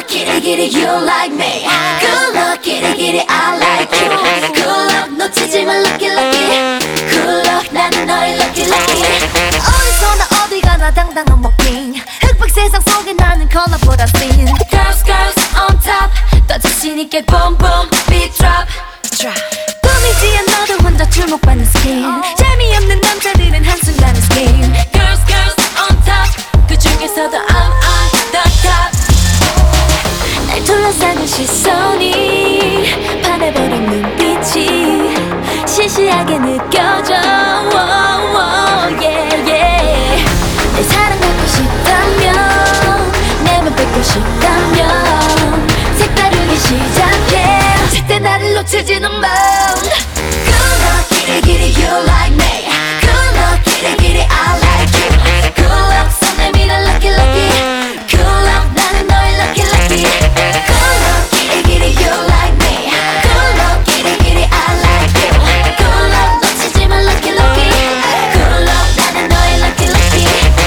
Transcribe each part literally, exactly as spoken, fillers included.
luck, kitty kitty, you like me. Good luck, kitty kitty, I like you. Good luck, 놓치지 마, lucky lucky. Good luck, 나는 너의 lucky lucky. 어디서나 어디 가나 당당한 walking. 흑백 세상 속에 나는 컬러보다 thin. Girls, girls on top. 더 자신 있게 boom boom, beat drop. 꿈이지 않아도 혼자 주목받는 스킨. 재미없는 남자들은 한순간에 skin. Girls, girls on top. 그 중에서도 I'm on the top. 날 둘러싸는 시선이 반해버린 눈빛이 시시하게 느껴져. oh, oh, yeah, yeah. 내 사랑 갖고 싶다면 내맘 뺏고 싶다면 색다르게 시작해. 절대 나를 놓치지는 마. Good luck, kitty kitty, you like me. Good luck, kitty kitty, I like you. Good luck, 손 내밀어 lucky lucky. Good luck, 나는 너의 lucky lucky. Good luck, kitty kitty, you like me. Good luck, kitty kitty, I like you. Good luck, 놓치지 마 lucky lucky. Good luck, 나는 너의 lucky lucky.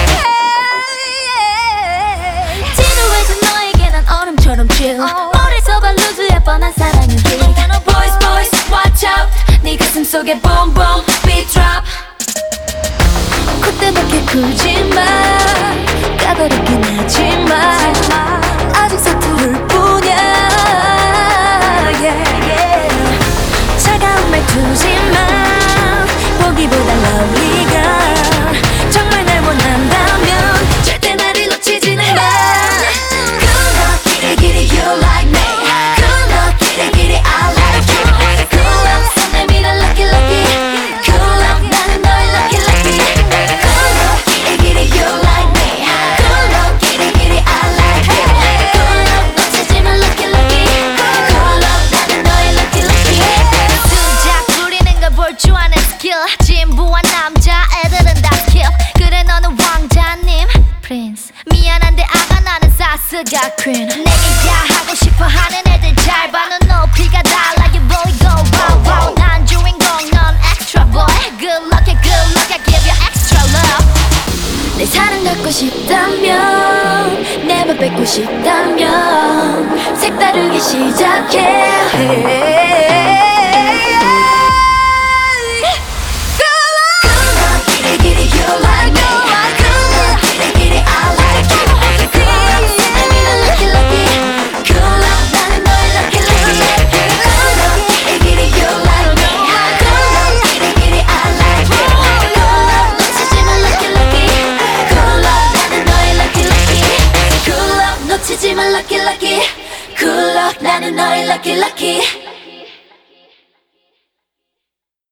지루해진 너에게 난 얼음처럼 chill. 머리서 발루즈의 뻔한 사랑은 길. Boys, boys, watch out. 네 가슴 속에 boom boom, beat drop. 콧대밖에 굴지 마. 까다롭긴 하지만 아직 서투를 뿐이야. yeah, yeah. 차가운 말투지 마. 보기보다 lovely girl. 정말 날 원한다면 절대 나를 놓치지는 마. Good luck, kitty kitty, you like me. Good luck, kitty kitty, I like you. Good luck, 손 내밀어 lucky lucky. Good luck, 나는 너의 lucky lucky. Good luck, kitty kitty, you like me. Good luck, kitty kitty, I like you. Good luck, 놓치지 마 lucky lucky. Good luck, 나는 너의 lucky lucky. 수작 부리는 걸 볼 줄 아는 스킬. 진부한 남자애들은 다 skill. 그래 너는 왕자님 Prince. 미안한데 아가 나는 사스가 queen. 내게 야하고 싶어 하는 애들 잘 봐. 넌 높이가 달라. You really go wow wow. 난 주인공 넌 extra boy. Good luck, yeah, good luck, I give you extra love. 내 사랑 갖고 싶다면 내 맘 뺏고 싶다면 색다르게 시작해. 놓치지 마 lucky lucky. Good luck, 나는 너의 lucky lucky.